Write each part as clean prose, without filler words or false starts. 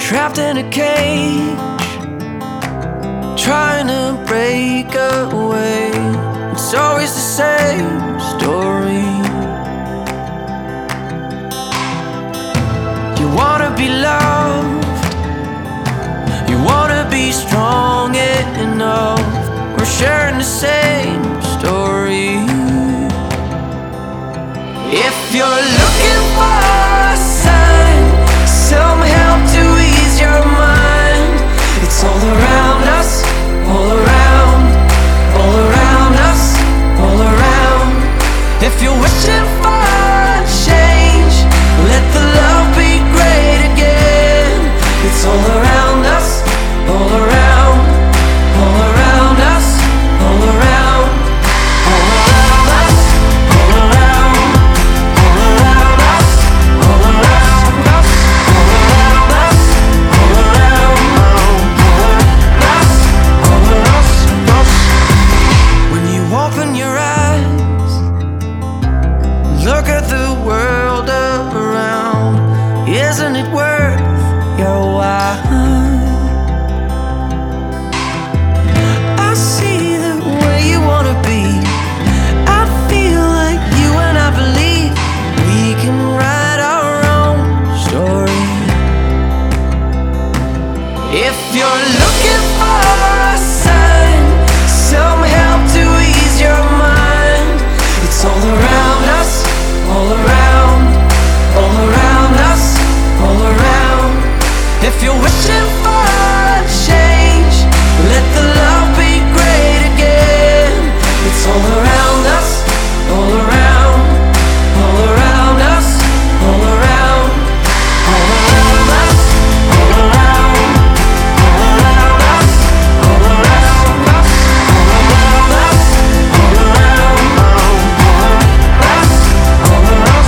trapped in a cage, trying to break away. It's always the same story. You wanna be loved, you wanna be strong enough. We're sharing the same story. If you're looking for a sign, some help to ease your mind, it's all around us, all around, all around us, all around. If you're wishing for a change, let the love be great again. It's all around us, all around, all around us, all around, all around us, all around, all around us, all around us, all around us, all around, all around us. When you open your eyes, look at the world around. Isn't it worth your while? I see the way you wanna be. I feel like you and I believe we can write our own story. If you're looking for a sign, some help to ease your mind, it's all around us, all around, all around us, all around. If you're wishing for a change, let the love be great again. It's all around us, all around, all around us, all around, all around us, all around, all around us, all around us, all around us, all around, all around us,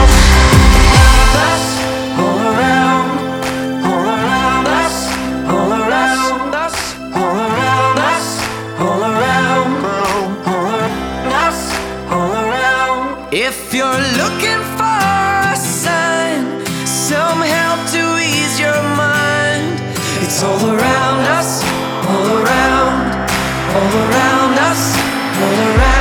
all around, all around us, all around us, all around us, all around, all around us, all around. If you're looking for a sign, some help to ease your mind, it's all around us, all around, all around us, all around.